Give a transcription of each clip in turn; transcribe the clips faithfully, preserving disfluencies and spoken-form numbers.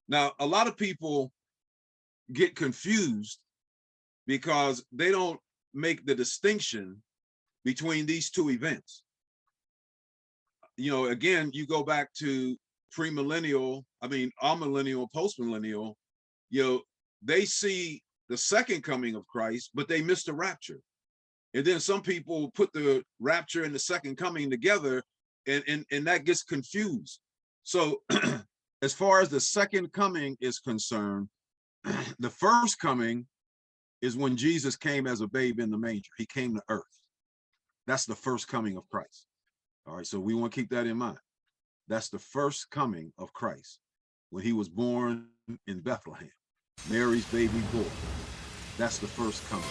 Now, a lot of people get confused because they don't make the distinction between these two events. You know, again, you go back to premillennial, I mean, amillennial, postmillennial, you know, they see the second coming of Christ, but they miss the rapture. And then some people put the rapture and the second coming together, and, and, and that gets confused. So as far as the second coming is concerned, the first coming is when Jesus came as a babe in the manger. He came to earth. That's the first coming of Christ. All right, so we want to keep that in mind. That's the first coming of Christ, when he was born in Bethlehem, Mary's baby boy. That's the first coming.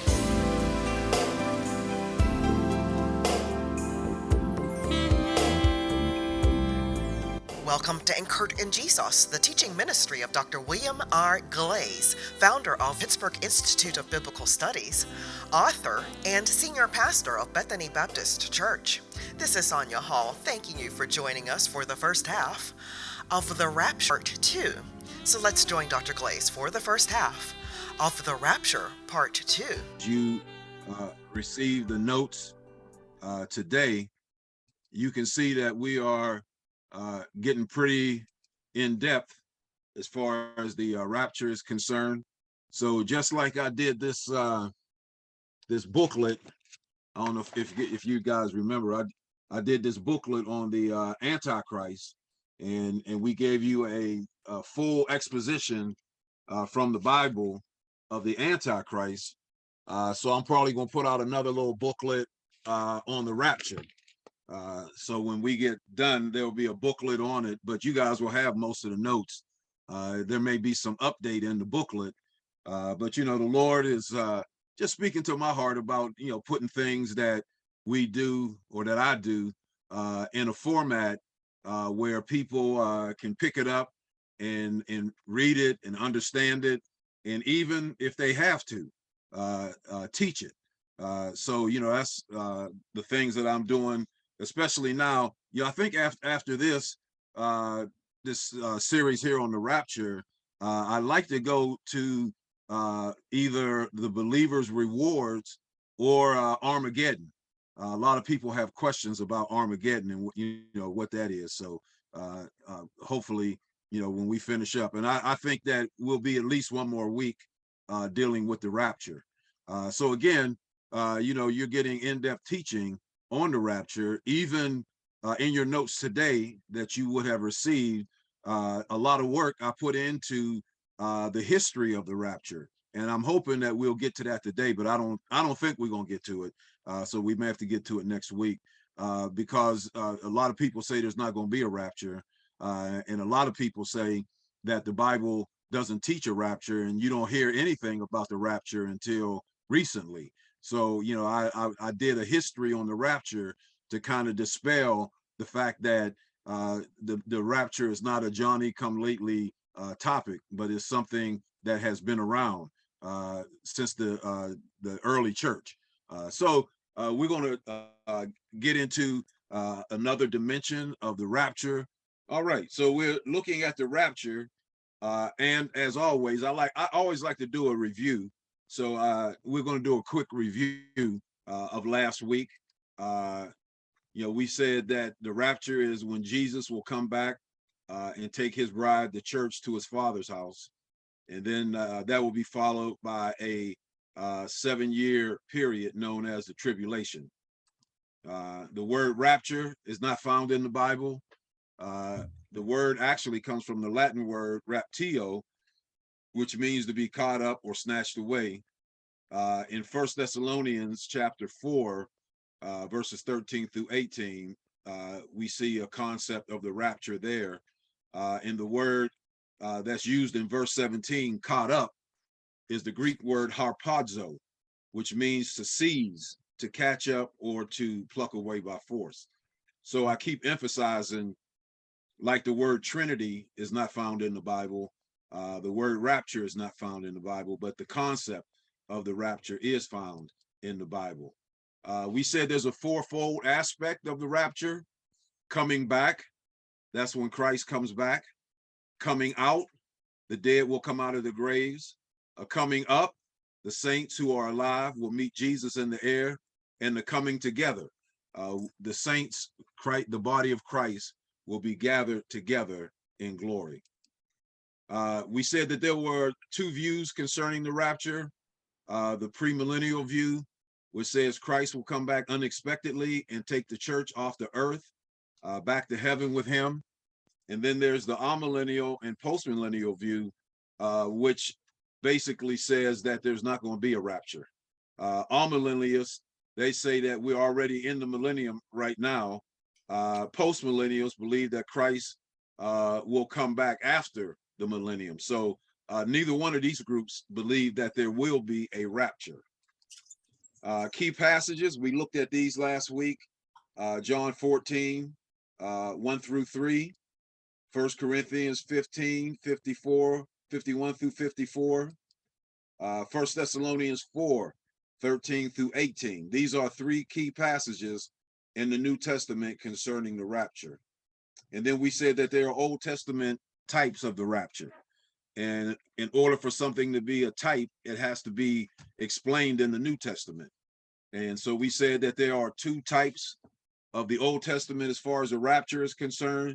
Welcome to Anchored in Jesus, the teaching ministry of Doctor William R. Glaze, founder of Pittsburgh Institute of Biblical Studies, author, and senior pastor of Bethany Baptist Church. This is Sonia Hall, thanking you for joining us for the first half of The Rapture Part two. So let's join Doctor Glaze for the first half of The Rapture Part two. You uh, received the notes uh, today. You can see that we are uh, getting pretty in depth as far as the uh, rapture is concerned. So just like I did this uh, this booklet, I don't know if, if if you guys remember, I I did this booklet on the uh, Antichrist, and and we gave you a, a full exposition uh, from the Bible of the Antichrist. Uh, so I'm probably going to put out another little booklet uh, on the rapture. Uh, so when we get done, there'll be a booklet on it, but you guys will have most of the notes. Uh, there may be some update in the booklet, uh, but you know, the Lord is uh, just speaking to my heart about, you know, putting things that we do or that I do uh, in a format uh, where people uh, can pick it up and, and read it and understand it. And even if they have to, uh, uh, teach it. Uh, so, you know, that's uh, the things that I'm doing, especially now. You know, I think after after this uh this uh series here on the rapture, uh I like to go to uh either the believer's rewards or uh Armageddon. Uh, a lot of people have questions about Armageddon and what, you know, what that is. So uh, uh hopefully, you know, when we finish up, and I, I think that will be at least one more week uh dealing with the rapture. Uh so again, uh you know, you're getting in-depth teaching on the rapture, even uh, in your notes today that you would have received. Uh, a lot of work I put into uh, the history of the rapture, and I'm hoping that we'll get to that today. But I don't, I don't think we're gonna get to it. Uh, so we may have to get to it next week uh, because uh, a lot of people say there's not going to be a rapture, uh, and a lot of people say that the Bible doesn't teach a rapture, and you don't hear anything about the rapture until recently. So, you know, I, I, I did a history on the rapture to kind of dispel the fact that uh, the, the rapture is not a Johnny come lately uh, topic, but it's something that has been around uh, since the uh, the early church. Uh, so uh, we're going to uh, get into uh, another dimension of the rapture. All right, so we're looking at the rapture, uh, and as always, I like I always like to do a review. So uh, we're going to do a quick review uh, of last week. Uh, you know, we said that the rapture is when Jesus will come back uh, and take his bride, the church, to his father's house. And then uh, that will be followed by a uh, seven-year period known as the tribulation. Uh, the word rapture is not found in the Bible. Uh, the word actually comes from the Latin word raptio, which means to be caught up or snatched away. Uh, in First Thessalonians chapter four, uh, verses thirteen through eighteen, uh, we see a concept of the rapture there. Uh, and the word uh, that's used in verse seventeen, caught up, is the Greek word harpazo, which means to seize, to catch up, or to pluck away by force. So I keep emphasizing, like the word Trinity is not found in the Bible, uh, the word rapture is not found in the Bible, but the concept of the rapture is found in the Bible. Uh, we said there's a fourfold aspect of the rapture: coming back, that's when Christ comes back; coming out, the dead will come out of the graves. Uh, coming up, the saints who are alive will meet Jesus in the air, and the coming together. Uh, the saints, Christ, the body of Christ, will be gathered together in glory. Uh, we said that there were two views concerning the rapture. Uh, the premillennial view, which says Christ will come back unexpectedly and take the church off the earth, uh, back to heaven with him. And then there's the amillennial and postmillennial view, uh, which basically says that there's not going to be a rapture. Uh, amillennialists, they say that we're already in the millennium right now. Uh, postmillennials believe that Christ uh, will come back after the millennium. So uh, neither one of these groups believe that there will be a rapture. Uh, key passages, we looked at these last week. Uh, John fourteen, uh, one through three, First Corinthians fifteen, fifty-four, fifty-one through fifty-four, uh, First Thessalonians four, thirteen through eighteen. These are three key passages in the New Testament concerning the rapture. And then we said that there are Old Testament types of the rapture. And in order for something to be a type, it has to be explained in the New Testament. And so we said that there are two types of the Old Testament as far as the rapture is concerned.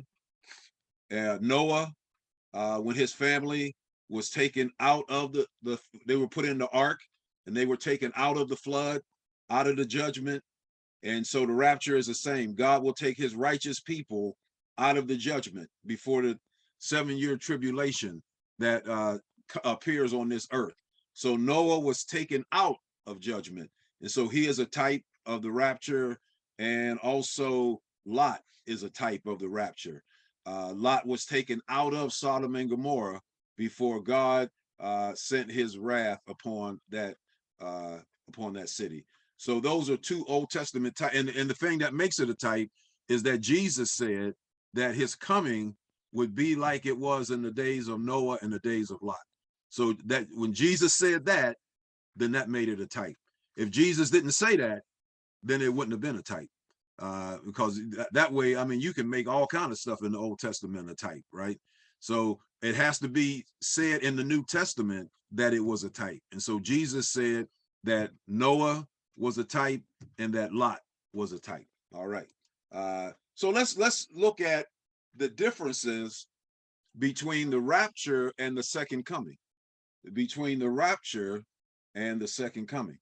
Uh, Noah, uh, when his family was taken out of the, the, they were put in the ark and they were taken out of the flood, out of the judgment. And so the rapture is the same. God will take his righteous people out of the judgment before the seven year tribulation that uh, appears on this earth. So Noah was taken out of judgment. And so he is a type of the rapture. And also Lot is a type of the rapture. Uh, Lot was taken out of Sodom and Gomorrah before God uh, sent his wrath upon that uh, upon that city. So those are two Old Testament types. And, and the thing that makes it a type is that Jesus said that his coming would be like it was in the days of Noah and the days of Lot. So that when Jesus said that, then that made it a type. If Jesus didn't say that, then it wouldn't have been a type. Uh, because that, that way, I mean, you can make all kind of stuff in the Old Testament a type, right? So it has to be said in the New Testament that it was a type. And so Jesus said that Noah was a type and that Lot was a type. All right. Uh, so let's let's look at the differences between the rapture and the second coming. Between the rapture and the second coming.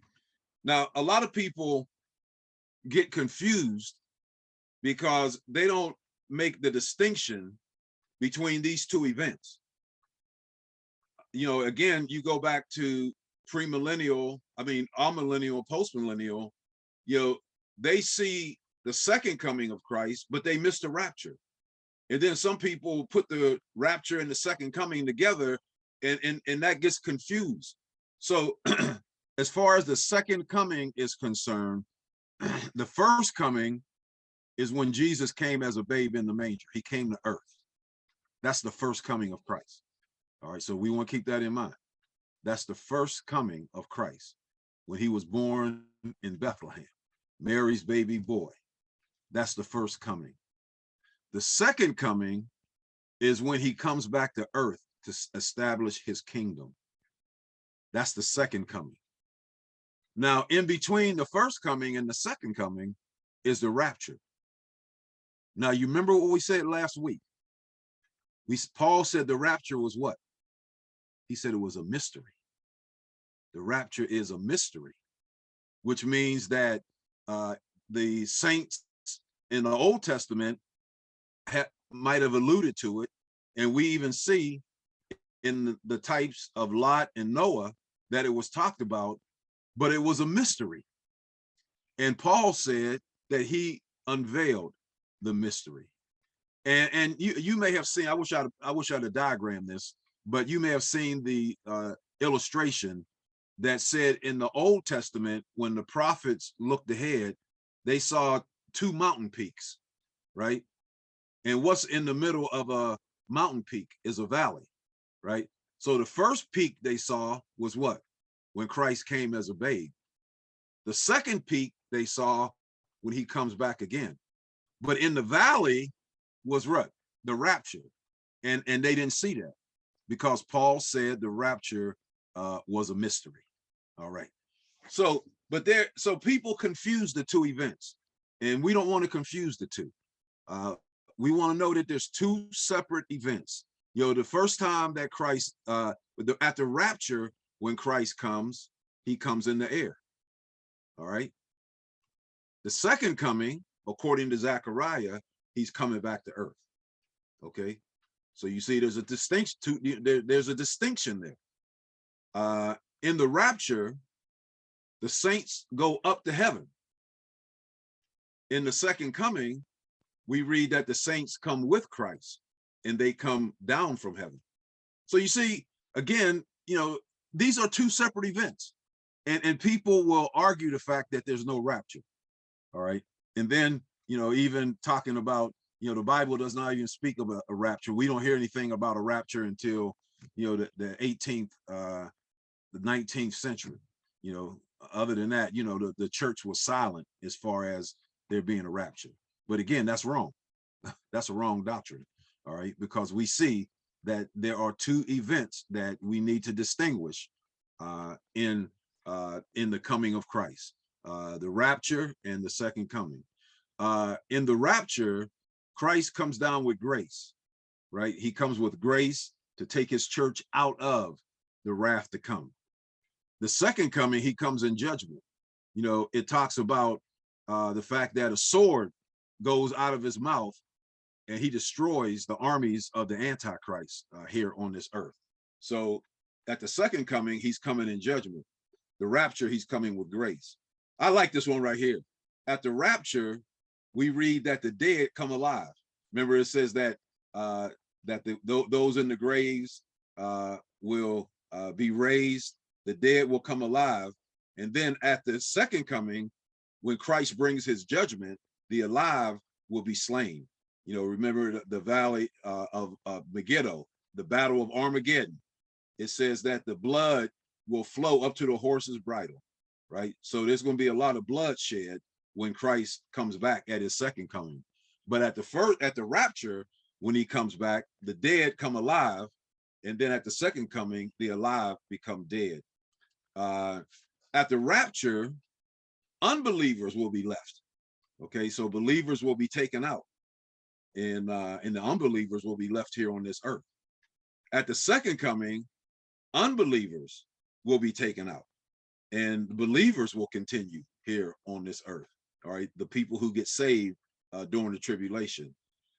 Now, a lot of people get confused because they don't make the distinction between these two events. You know, again, you go back to premillennial, I mean, amillennial, postmillennial, you know, they see the second coming of Christ, but they miss the rapture. And then some people put the rapture and the second coming together, and, and, and that gets confused. So as far as the second coming is concerned, the first coming is when Jesus came as a babe in the manger. He came to earth. That's the first coming of Christ. All right, so we want to keep that in mind. That's the first coming of Christ, when he was born in Bethlehem, Mary's baby boy. That's the first coming. The second coming is when he comes back to earth to establish his kingdom. That's the second coming. Now, in between the first coming and the second coming is the rapture. Now, you remember what we said last week? We, Paul said the rapture was what? He said it was a mystery. The rapture is a mystery, which means that uh, the saints in the Old Testament ha might have alluded to it. And we even see in the, the types of Lot and Noah that it was talked about, but it was a mystery. And Paul said that he unveiled the mystery. And, and you, you may have seen, I wish I'd, I wish I'd have diagrammed this, but you may have seen the uh, illustration that said in the Old Testament, when the prophets looked ahead, they saw two mountain peaks, right? And what's in the middle of a mountain peak is a valley, right? So the first peak they saw was what? When Christ came as a babe. The second peak they saw when he comes back again. But in the valley was what? The rapture. And, and they didn't see that. because Paul said the rapture uh, was a mystery. All right. So, but there, so people confuse the two events, and we don't want to confuse the two. Uh, we want to know that there's two separate events. You know, the first time that Christ, uh, at the rapture, when Christ comes, he comes in the air. All right. The second coming, according to Zechariah, he's coming back to earth. Okay. So you see, there's a distinction. There, there's a distinction there. Uh, in the rapture, the saints go up to heaven. In the second coming, we read that the saints come with Christ and they come down from heaven. So you see, again, you know, these are two separate events. And, and people will argue the fact that there's no rapture. All right. And then, you know, even talking about, you know, the Bible does not even speak of a, a rapture. We don't hear anything about a rapture until, you know, the, the eighteenth, uh, the nineteenth century. You know, other than that, you know, the, the church was silent as far as there being a rapture. But again, that's wrong. That's a wrong doctrine. All right. Because we see that there are two events that we need to distinguish uh, in uh, in the coming of Christ, uh, the rapture and the second coming. Uh, in the rapture, Christ comes down with grace, right? He comes with grace to take his church out of the wrath to come. The second coming, he comes in judgment. You know, it talks about uh, the fact that a sword goes out of his mouth and he destroys the armies of the Antichrist uh, here on this earth. So at the second coming, he's coming in judgment. The rapture, he's coming with grace. I like this one right here. At the rapture, we read that the dead come alive. Remember, it says that uh, that the, th those in the graves uh, will uh, be raised. The dead will come alive. And then at the second coming, when Christ brings his judgment, the alive will be slain. You know, remember the, the valley uh, of, of Megiddo, the battle of Armageddon. It says that the blood will flow up to the horse's bridle, right? So there's going to be a lot of bloodshed when Christ comes back at his second coming. But at the first, at the rapture, when he comes back, the dead come alive. And then at the second coming, the alive become dead. Uh, at the rapture, unbelievers will be left. Okay, so believers will be taken out. And, uh, and the unbelievers will be left here on this earth. At the second coming, unbelievers will be taken out. And believers will continue here on this earth. All right, the people who get saved uh, during the tribulation.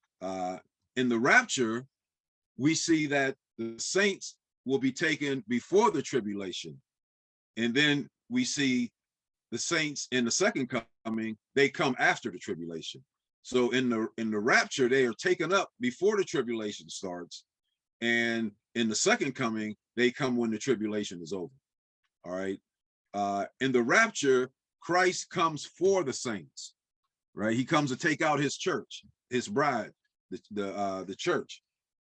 Uh, in the rapture, we see that the saints will be taken before the tribulation. And then we see the saints in the second coming, they come after the tribulation. So in the in the rapture, they are taken up before the tribulation starts. And in the second coming, they come when the tribulation is over. All right. Uh, in the rapture, Christ comes for the saints, right? He comes to take out his church, his bride, the, the, uh, the church.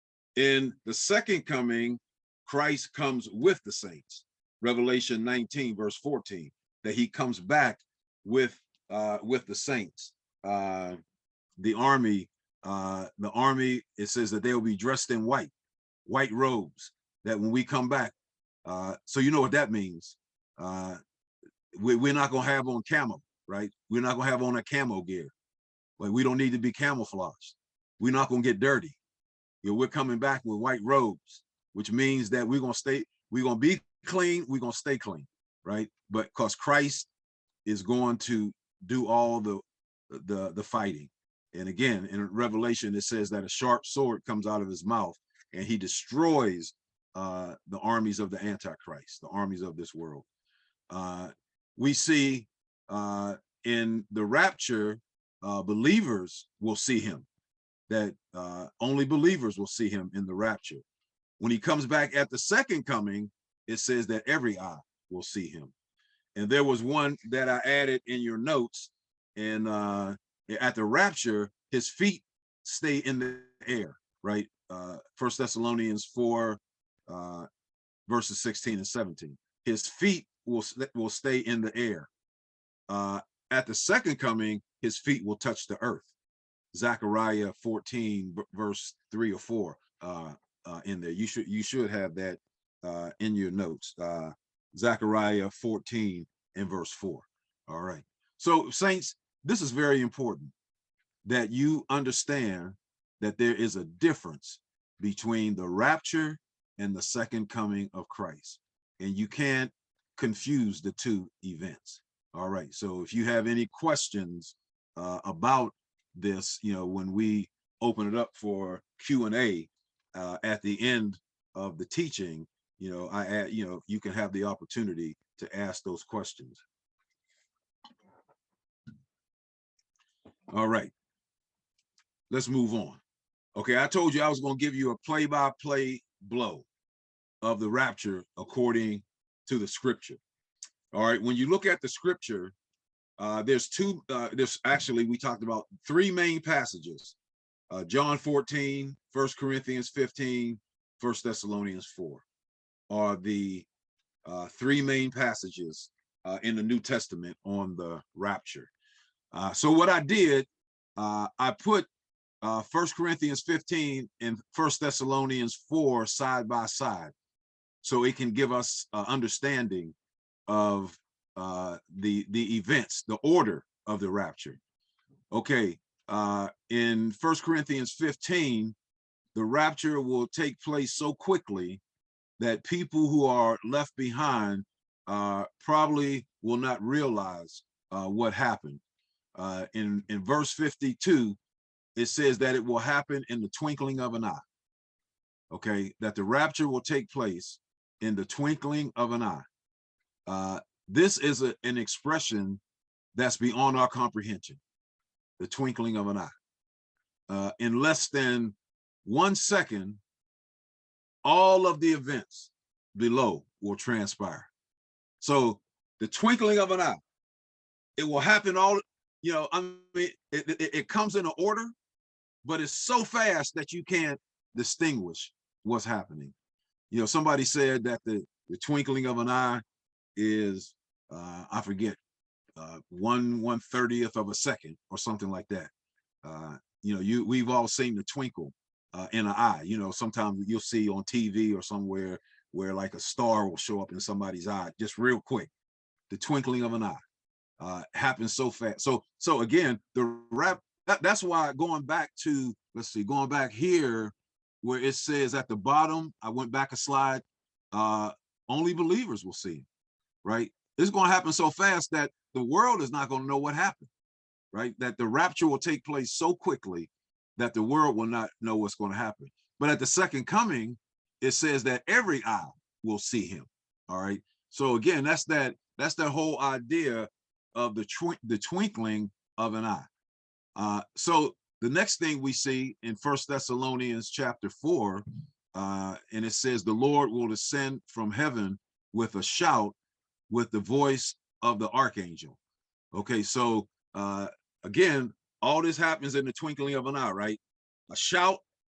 In the second coming, Christ comes with the saints. Revelation nineteen, verse fourteen, that he comes back with uh, with the saints. Uh, the army, uh, the army, it says that they will be dressed in white, white robes, that when we come back, uh, so you know what that means. Uh, we, we're not gonna have on camo, right? We're not gonna have on a camo gear. Like, we don't need to be camouflaged. We're not gonna get dirty. You know, we're coming back with white robes, which means that we're gonna stay, we're gonna be clean, we're gonna stay clean, right? But because Christ is going to do all the, the, the fighting. And again, in Revelation, it says that a sharp sword comes out of his mouth and he destroys uh, the armies of the Antichrist, the armies of this world. Uh, we see uh, in the rapture, uh, believers will see him, that uh, only believers will see him in the rapture. When he comes back at the second coming, it says that every eye will see him. And there was one that I added in your notes, and uh, at the rapture, his feet stay in the air, right? Uh, First Thessalonians four, uh, verses sixteen and seventeen. His feet will, will stay in the air. Uh, at the second coming, his feet will touch the earth. Zechariah fourteen, verse three or four, uh, uh, in there. You should you should have that uh, in your notes. Uh, Zechariah fourteen and verse four. All right. So saints, this is very important that you understand that there is a difference between the rapture and the second coming of Christ. And you can't confuse the two events. All right. So if you have any questions uh, about this, you know, when we open it up for Q and A uh, at the end of the teaching, you know, I add, you know, you can have the opportunity to ask those questions. All right. Let's move on. Okay, I told you I was going to give you a play-by-play blow of the rapture according to the scripture. All right, when you look at the scripture, uh, there's two, uh, there's actually, we talked about three main passages, uh, John fourteen, First Corinthians fifteen, First Thessalonians four are the uh, three main passages uh, in the New Testament on the rapture. Uh, so what I did, uh, I put Uh, First Corinthians fifteen and First Thessalonians four side by side, so it can give us uh, understanding of uh, the the events, the order of the rapture. Okay, uh, in First Corinthians fifteen, the rapture will take place so quickly that people who are left behind uh, probably will not realize uh, what happened. Uh, in in verse fifty-two. It says that it will happen in the twinkling of an eye. Okay, that the rapture will take place in the twinkling of an eye. Uh, this is a, an expression that's beyond our comprehension, the twinkling of an eye. Uh, in less than one second, all of the events below will transpire. So the twinkling of an eye, it will happen all, you know, I mean, it, it, it comes in an order, but it's so fast that you can't distinguish what's happening. You know, somebody said that the, the twinkling of an eye is, uh, I forget, uh, one one thirtieth of a second or something like that. Uh, you know, you we've all seen the twinkle uh, in an eye. You know, sometimes you'll see on T V or somewhere where like a star will show up in somebody's eye just real quick. The twinkling of an eye uh, happens so fast. So, so again, the rap. That, that's why going back to, let's see, going back here where it says at the bottom, I went back a slide, uh, only believers will see, right? It's going to happen so fast that the world is not going to know what happened, right? That the rapture will take place so quickly that the world will not know what's going to happen. But at the second coming, it says that every eye will see him, all right? So again, that's that, that's that whole idea of the, tw the twinkling of an eye. Uh, so the next thing we see in First Thessalonians chapter four, uh, and it says, the Lord will descend from heaven with a shout, with the voice of the archangel. Okay, so uh, again, all this happens in the twinkling of an eye, right? A shout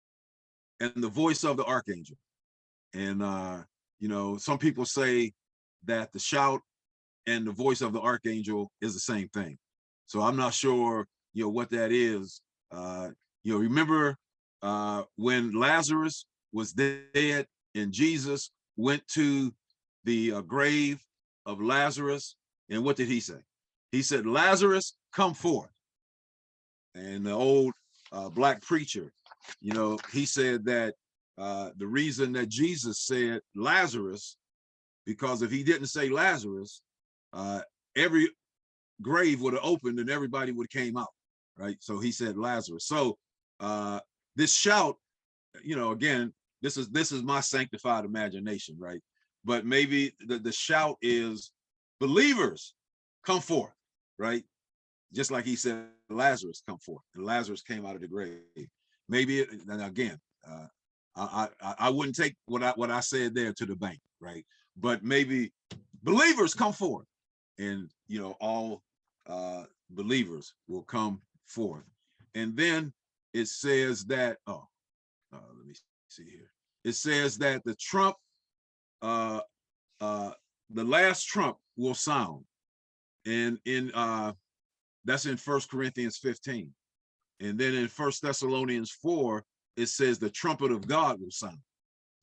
and the voice of the archangel. And, uh, you know, some people say that the shout and the voice of the archangel is the same thing. So I'm not sure, you know, what that is. Uh, you know, remember uh, when Lazarus was dead and Jesus went to the uh, grave of Lazarus, and what did he say? He said, Lazarus, come forth. And the old uh, black preacher, you know, he said that uh, the reason that Jesus said Lazarus, because if he didn't say Lazarus, uh, every grave would have opened and everybody would have came out, right? So he said Lazarus. So uh, this shout, you know, again, this is this is my sanctified imagination, right? But maybe the, the shout is believers come forth, right? Just like he said, Lazarus come forth, and Lazarus came out of the grave. Maybe, it, and again, uh, I, I I wouldn't take what I what I said there to the bank, right? But maybe believers come forth, and you know all uh, believers will come forth. And then it says that, oh, uh, let me see here. It says that the trump, uh, uh, the last trump will sound, and in uh, that's in First Corinthians fifteen. And then in First Thessalonians four, it says the trumpet of God will sound.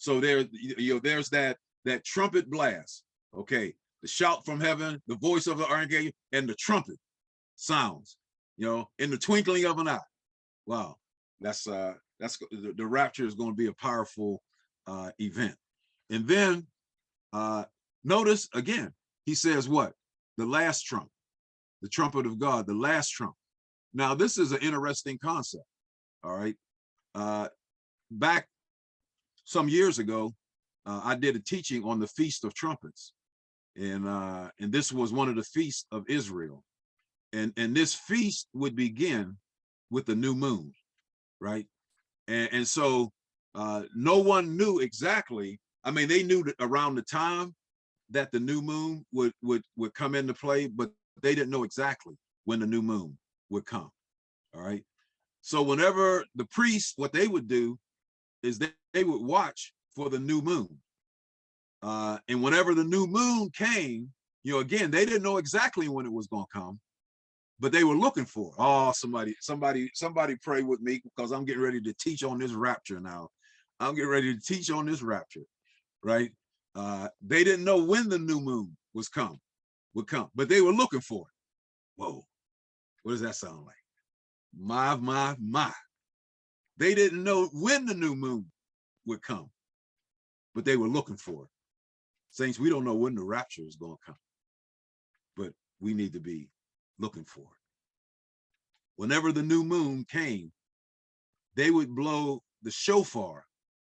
So there, you know, there's that that trumpet blast. Okay, the shout from heaven, the voice of the archangel, and the trumpet sounds. You know, in the twinkling of an eye. Wow, that's uh, that's the, the rapture is going to be a powerful uh, event. And then uh, notice again, he says what? The last trump, the trumpet of God, the last trump. Now, this is an interesting concept. All right, uh, back some years ago, uh, I did a teaching on the Feast of Trumpets, and uh, and this was one of the feasts of Israel, and and this feast would begin with the new moon, right? And and so uh, no one knew exactly. I mean, they knew that around the time that the new moon would would would come into play, but they didn't know exactly when the new moon would come. All right. So whenever the priests, what they would do is they, they would watch for the new moon. Uh, and whenever the new moon came, you know, again, they didn't know exactly when it was going to come, but they were looking for it. Oh, somebody, somebody, somebody pray with me, because I'm getting ready to teach on this rapture now. I'm getting ready to teach on this rapture, right? Uh, they didn't know when the new moon was come, would come, but they were looking for it. Whoa, what does that sound like? My, my, my. They didn't know when the new moon would come, but they were looking for it. Saints, we don't know when the rapture is going to come, but we need to be looking for it. Whenever the new moon came, they would blow the shofar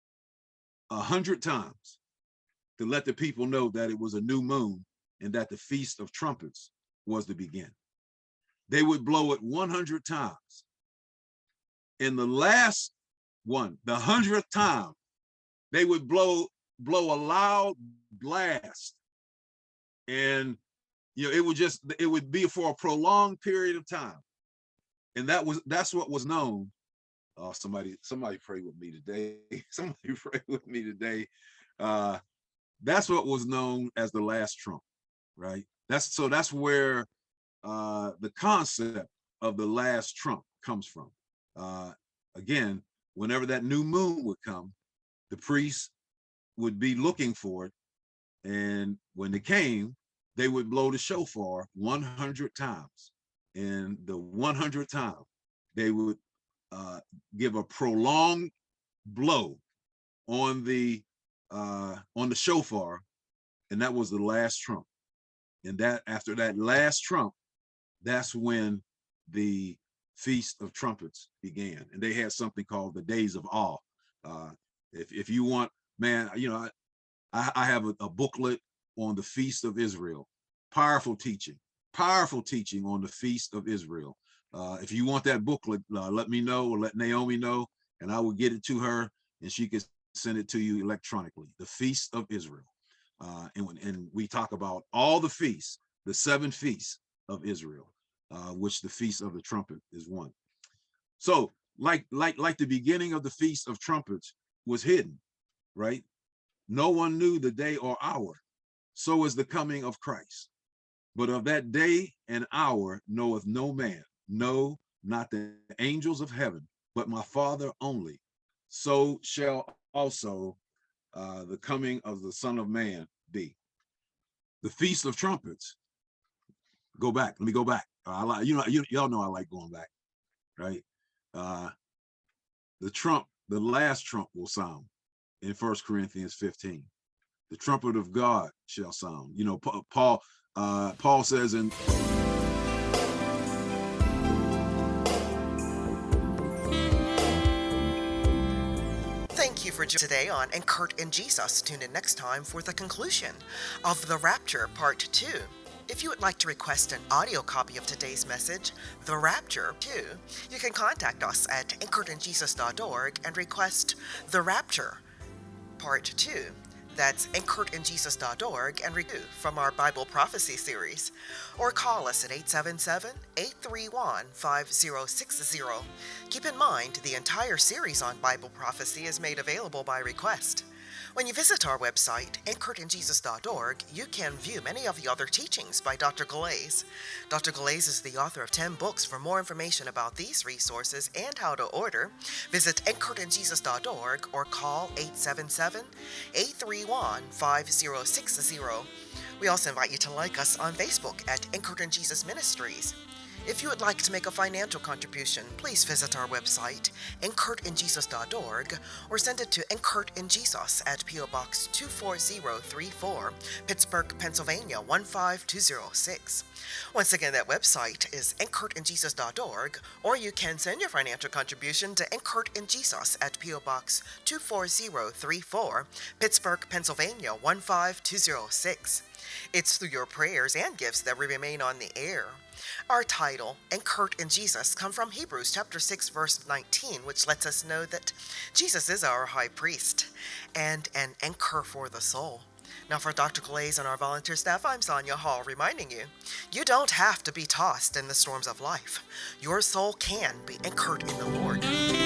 a hundred times to let the people know that it was a new moon and that the Feast of Trumpets was to begin. They would blow it one hundred times. In the last one, the hundredth time, they would blow blow a loud blast, and you know it would just it would be for a prolonged period of time, and that was that's what was known. Oh, somebody somebody pray with me today. Somebody pray with me today. Uh, that's what was known as the last trump, right? That's so that's where uh, the concept of the last trump comes from. Uh, again, whenever that new moon would come, the priests would be looking for it, and when it came, they would blow the shofar one hundred times, and the one hundredth time they would uh, give a prolonged blow on the uh, on the shofar, and that was the last trump. And that after that last trump, that's when the Feast of Trumpets began, and they had something called the Days of Awe. Uh, if if you want, man, you know, I, I have a, a booklet on the Feast of Israel. Powerful teaching, powerful teaching on the Feast of Israel. Uh, if you want that booklet, uh, let me know, or let Naomi know, and I will get it to her, and she can send it to you electronically. The Feast of Israel, uh, and and we talk about all the feasts, the seven feasts of Israel, uh, which the Feast of the Trumpet is one. So, like like like the beginning of the Feast of Trumpets was hidden, right? No one knew the day or hour. So is the coming of Christ. But of that day and hour knoweth no man, no, not the angels of heaven, but my Father only. So shall also uh, the coming of the Son of Man be. The Feast of Trumpets. Go back. Let me go back. I like, you know, you, y'all know I like going back, right? Uh, the trump, the last trump will sound in First Corinthians fifteen. The trumpet of God shall sound. You know, Paul, uh, Paul says in Thank you for joining today on And Kurt and Jesus. Tune in next time for the conclusion of The Rapture Part two. If you would like to request an audio copy of today's message, The Rapture two, you can contact us at anchored in jesus dot org and request The Rapture Part two. That's anchored in jesus dot org and review from our Bible Prophecy series. Or call us at eight seven seven, eight three one, five zero six zero. Keep in mind, the entire series on Bible prophecy is made available by request. When you visit our website, anchored in jesus dot org, you can view many of the other teachings by Doctor Galais. Doctor Galais is the author of ten books. For more information about these resources and how to order, visit anchored in jesus dot org or call eight seven seven, eight three one, five zero six zero. We also invite you to like us on Facebook at Anchored in Jesus Ministries. If you would like to make a financial contribution, please visit our website, anchored in jesus dot org, or send it to Anchored in Jesus at P O Box two four zero three four, Pittsburgh, Pennsylvania one five two zero six. Once again, that website is anchored in jesus dot org, or you can send your financial contribution to Anchored in Jesus at P O Box two four zero three four, Pittsburgh, Pennsylvania one five two zero six. It's through your prayers and gifts that we remain on the air. Our title, Anchored in Jesus, comes from Hebrews chapter six, verse nineteen, which lets us know that Jesus is our high priest and an anchor for the soul. Now, for Doctor Galais and our volunteer staff, I'm Sonia Hall, reminding you, you don't have to be tossed in the storms of life. Your soul can be anchored in the Lord.